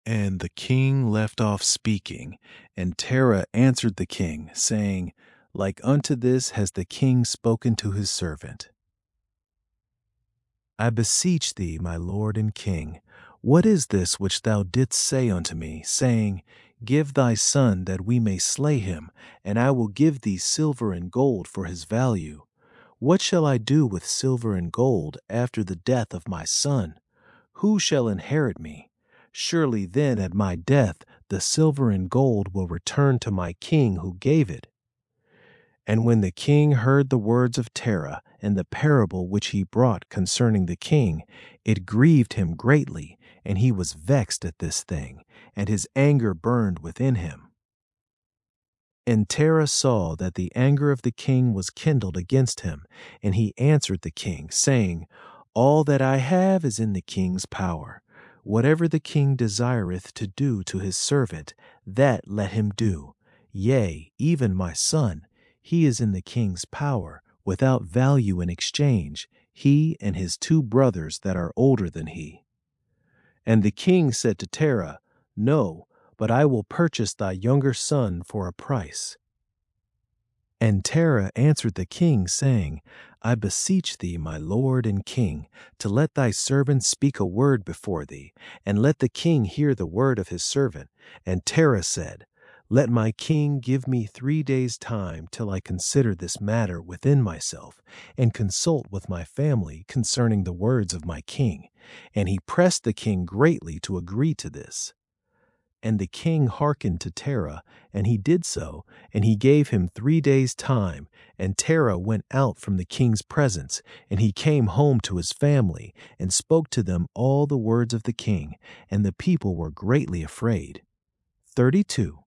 And the king left off speaking, and Terah answered the king, saying, Like unto this has the king spoken to his servant. I beseech thee, my lord and king, what is this which thou didst say unto me, saying, Give thy son that we may slay him, and I will give thee silver and gold for his value? What shall I do with silver and gold after the death of my son? Who shall inherit me? Surely then at my death the silver and gold will return to my king who gave it. And when the king heard the words of Terah and the parable which he brought concerning the king, it grieved him greatly, and he was vexed at this thing, and his anger burned within him. And Terah saw that the anger of the king was kindled against him, and he answered the king, saying, All that I have is in the king's power. Whatever the king desireth to do to his servant, that let him do. Yea, even my son, he is in the king's power, without value in exchange, he and his 2 brothers that are older than he. And the king said to Terah, No, but I will purchase thy younger son for a price. And Terah answered the king, saying, I beseech thee, my lord and king, to let thy servant speak a word before thee, and let the king hear the word of his servant. And Terah said, Let my king give me 3 days' time till I consider this matter within myself, and consult with my family concerning the words of my king. And he pressed the king greatly to agree to this. And the king hearkened to Terah, and he did so, and he gave him 3 days' time. And Terah went out from the king's presence, and he came home to his family, and spoke to them all the words of the king, and the people were greatly afraid. 32.